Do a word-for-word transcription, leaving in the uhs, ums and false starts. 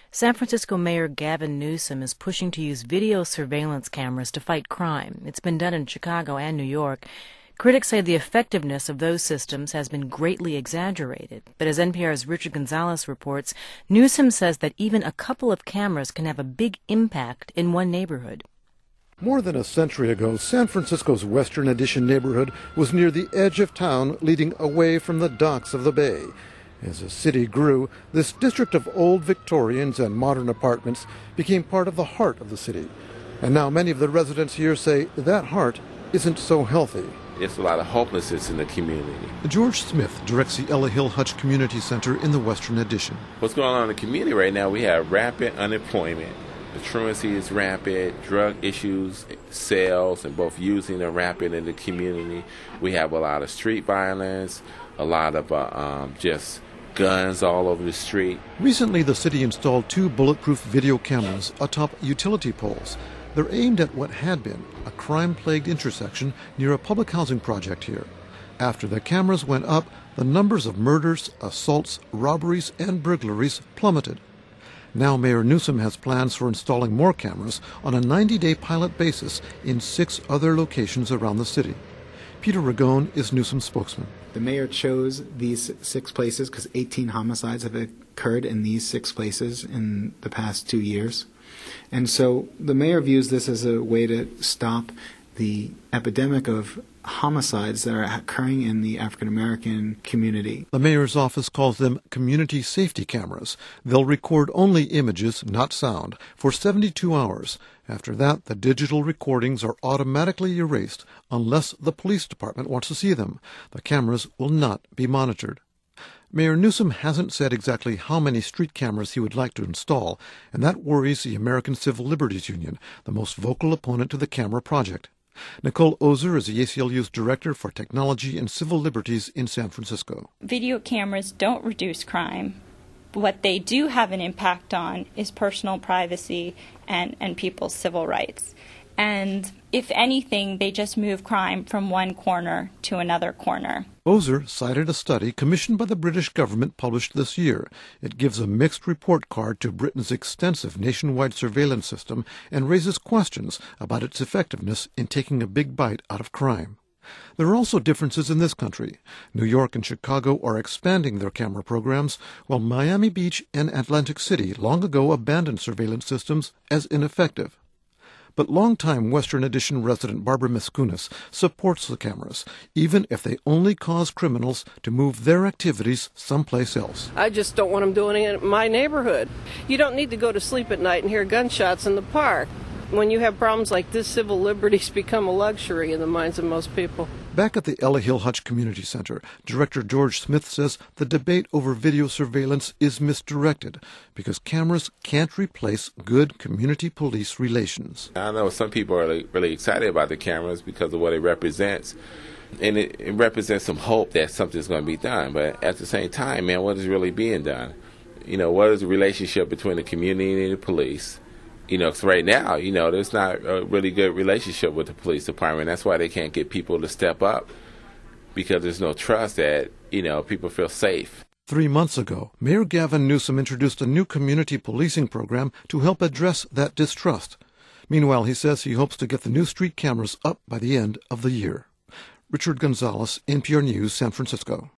San Francisco Mayor Gavin Newsom is pushing to use video surveillance cameras to fight crime. It's been done in Chicago and New York. Critics say the effectiveness of those systems has been greatly exaggerated. But as N P R's Richard Gonzalez reports, Newsom says that even a couple of cameras can have a big impact in one neighborhood. More than a century ago, San Francisco's Western Addition neighborhood was near the edge of town, leading away from the docks of the bay. As the city grew, this district of old Victorians and modern apartments became part of the heart of the city. And now many of the residents here say that heart isn't so healthy. There's a lot of hopelessness in the community. George Smith directs the Ella Hill Hutch Community Center in the Western Addition. What's going on in the community right now, we have rapid unemployment. The truancy is rampant, drug issues, sales, and both using are rampant in the community. We have a lot of street violence, a lot of uh, um, just guns all over the street. Recently, the city installed two bulletproof video cameras atop utility poles. They're aimed at what had been a crime-plagued intersection near a public housing project here. After the cameras went up, the numbers of murders, assaults, robberies, and burglaries plummeted. Now Mayor Newsom has plans for installing more cameras on a ninety-day pilot basis in six other locations around the city. Peter Ragone is Newsom's spokesman. The mayor chose these six places because eighteen homicides have occurred in these six places in the past two years. And so the mayor views this as a way to stop the epidemic of homicides that are occurring in the African American community. The mayor's office calls them community safety cameras. They'll record only images, not sound, for seventy-two hours. After that, the digital recordings are automatically erased unless the police department wants to see them. The cameras will not be monitored. Mayor Newsom hasn't said exactly how many street cameras he would like to install, and that worries the American Civil Liberties Union, the most vocal opponent to the camera project. Nicole Ozer is the A C L U's Director for Technology and Civil Liberties in San Francisco. Video cameras don't reduce crime. What they do have an impact on is personal privacy and, and people's civil rights. And if anything, they just move crime from one corner to another corner. Ozer cited a study commissioned by the British government published this year. It gives a mixed report card to Britain's extensive nationwide surveillance system and raises questions about its effectiveness in taking a big bite out of crime. There are also differences in this country. New York and Chicago are expanding their camera programs, while Miami Beach and Atlantic City long ago abandoned surveillance systems as ineffective. But longtime Western Addition resident Barbara Miskunis supports the cameras, even if they only cause criminals to move their activities someplace else. I just don't want them doing it in my neighborhood. You don't need to go to sleep at night and hear gunshots in the park. When you have problems like this, civil liberties become a luxury in the minds of most people. Back at the Ella Hill Hutch Community Center, Director George Smith says the debate over video surveillance is misdirected because cameras can't replace good community police relations. I know some people are really, really excited about the cameras because of what it represents. And it, it represents some hope that something's going to be done. But at the same time, man, what is really being done? You know, what is the relationship between the community and the police? You know, 'cause right now, you know, there's not a really good relationship with the police department. That's why they can't get people to step up, because there's no trust that, you know, people feel safe. Three months ago, Mayor Gavin Newsom introduced a new community policing program to help address that distrust. Meanwhile, he says he hopes to get the new street cameras up by the end of the year. Richard Gonzalez, N P R News, San Francisco.